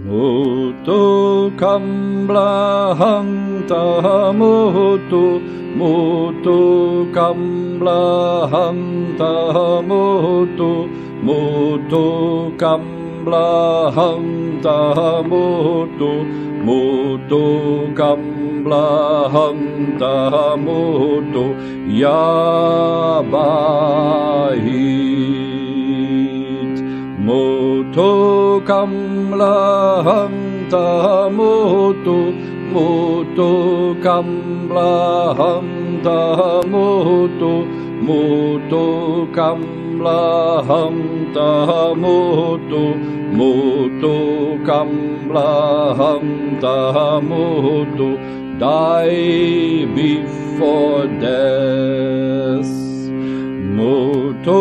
Mutu kamblahanta mutu kamblahanta mutu kamblahanta mutu kamblahanta mutu yabahit mutu kamblahanta mutu kamblahanta mutu kamblahanta mutu kamblahanta mutu die before death. Mutu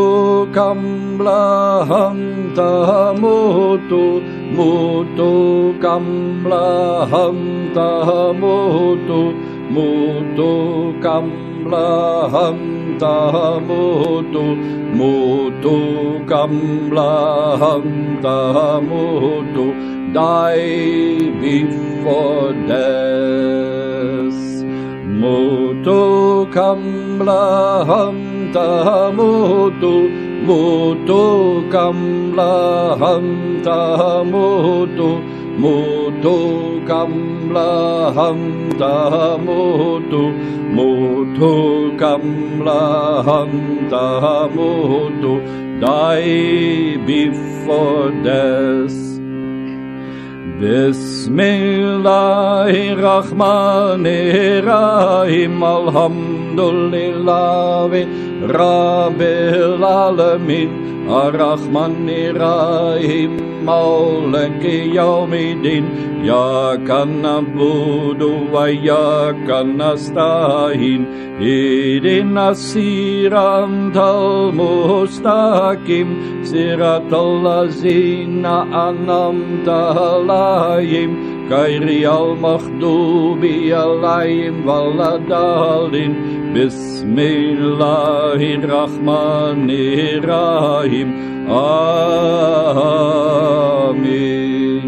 kamblahanta mutu kamblahanta mutu kamblahanta mutu kamblahanta mutu die before death. Mutu kamblahanta mutu kamblahanta mutu kamblahanta mutu kamblahanta mutu die before death. Bismillahirrahmanirrahim, alhamdulillah rabbil alamin, arrahmanirrahim, maliki yawmiddin, iyyaka na'budu wa iyyaka nasta'in, ihdinas siratal mustaqim, siratal ladzina an'amta alaihim, ghairil maghdubi alaihim waladhdallin. Bismillahirrahmanirrahim. Amin.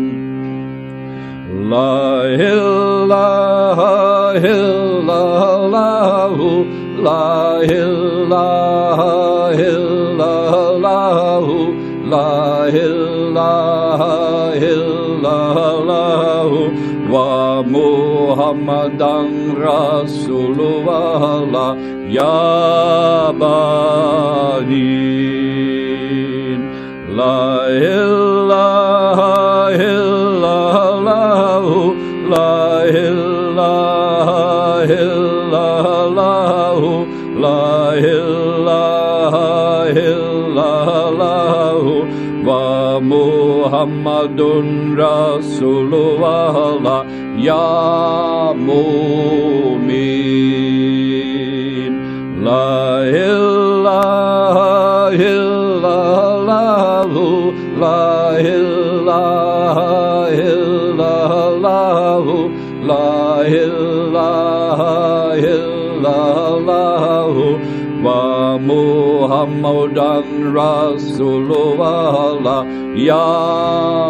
La ilaha illallahu, la ilaha illallahu, la ilaha illallahu, wa Muhammadan Rasulullah ya banin. La ilaha illallahu, la ilaha illallahu, la ilaha illallahu, wa Muhammadun Rasulullah ya mu'min. La ilaha illallahu, la ilaha illallahu, la ilaha illallahu, wa Muhammadan Rasulullah ya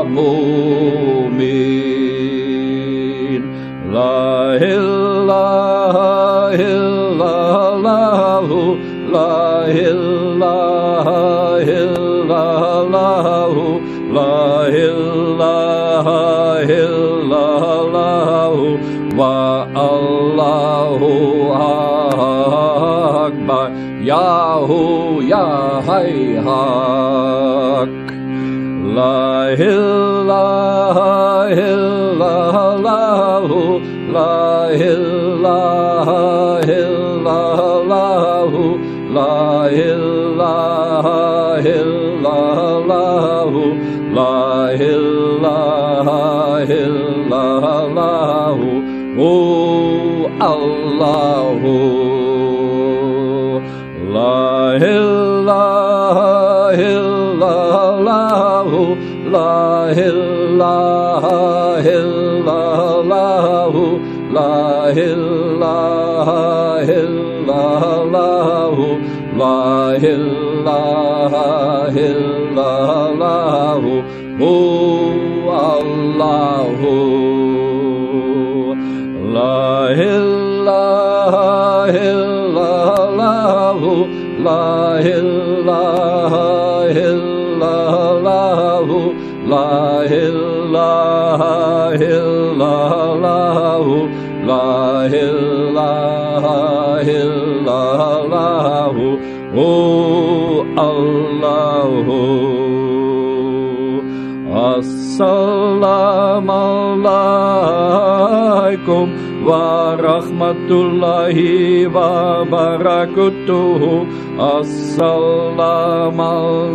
mu'min. La ilaha illallahu, la ilaha illallahu, la ilaha illallahu, wa Allahu akbar, Yahu ya hay hak. La ilaha illallahu, la ilaha illallahu, la ilaha illallahu, la ilaha illallahu, oh Allahu. La ilaha illallahu, la ilaha illallahu, la ilaha illallahu, la ilaha illallahu, oh Allahu, La ilaha illallahu, La ilaha illallahu, La ilaha illallahu, La ilaha illallahu, Oh Allahu. Assalamu alaikum wa rahmatullahi wa barakatuh. Assalamu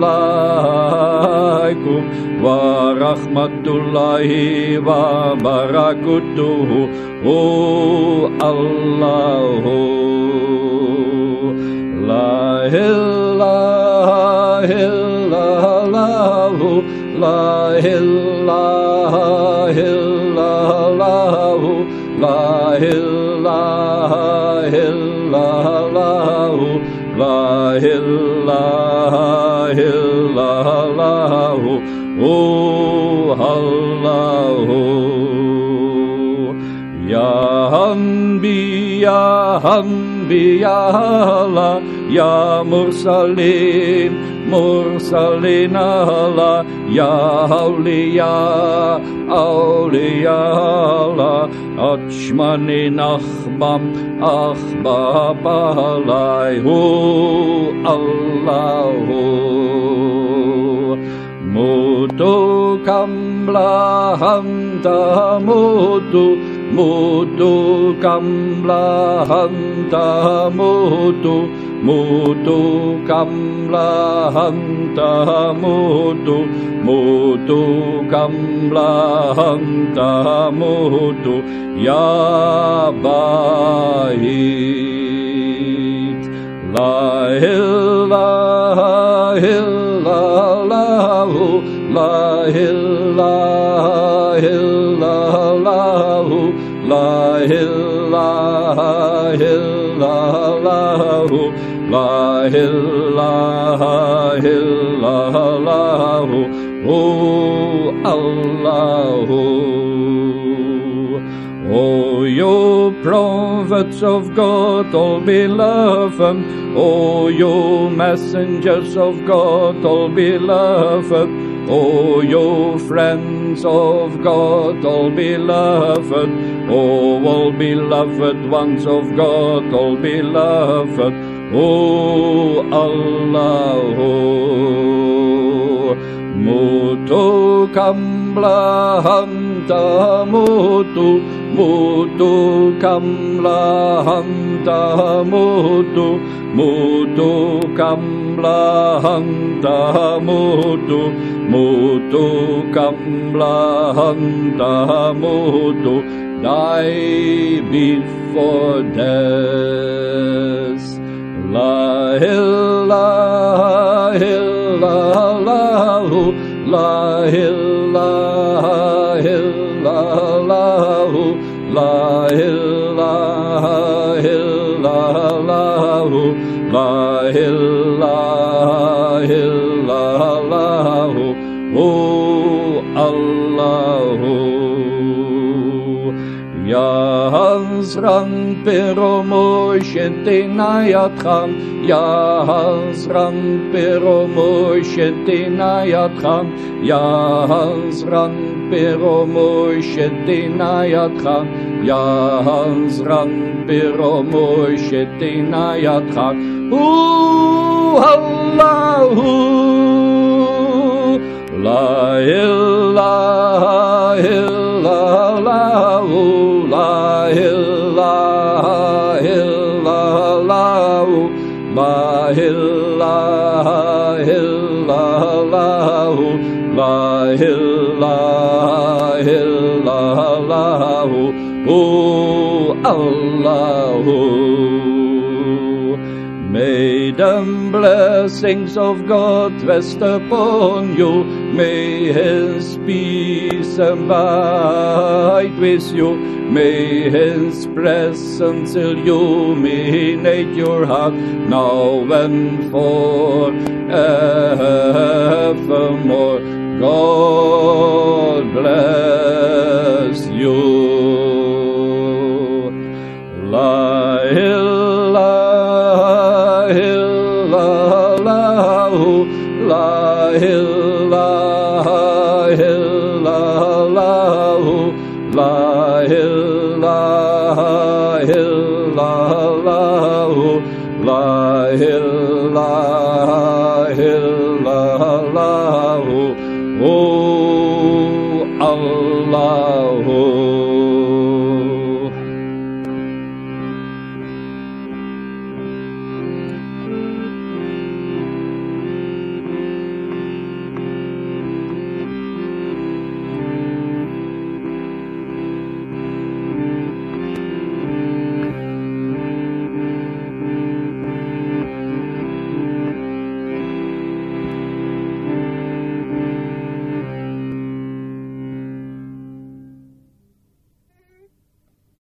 alaikum wa rahmatullahi wa barakatuh. Oh Allahu, La ilaha illallahu, La ilaha illallahu, La ilaha illallahu, La ilaha illallahu, Oh Allahu. Ya Hambi, Ya Hambi, Ya Allah, Ya Mursalin, Mursalin Allah, Ya Awliya, Awliya Allah, Achmani Nachbam, Achbab Alayhu, Allahu. Mutu kamla hanta mutu, Mutu kamla hanta mutu, Mutu kamla hanta mutu, Mutu kamla hanta mutu, Ya Bait. La ilaha illallahu, La ilaha illallahu, La ilaha illallahu, La ilaha illallahu, Oh Allahu. O you prophets of God, all beloved, O you messengers of God, all beloved, O you friends of God, all beloved, O all beloved ones of God, all beloved, O Allahu. Mutu kamla hanta mutu, Mutu kamla hanta mutu, Mutu kamla hanta mutu, Mutu kamla hanta mutu, die before death. La ilaha illallahu, La ilaha illallahu, La ilaha illallahu, La ilaha illallahu, Oh Allahu. Ya Hazran Peromoshentinayatcham, Ya Hazran Peromoshentinayatcham, Ya Hazran Peromoshentinayatcham, Ya Hazran Peromoshentinayatcham, Allahu, La ilaha illallahu, La ilaha illallahu, La ilaha illallahu, La ilaha illallahu, Oh Allahu. May the blessings of God rest upon you. May His peace abide with you. May His presence illuminate your heart now and forevermore. God bless. illallah, la ilaha illallah, la ilaha illallah. Oh Allah.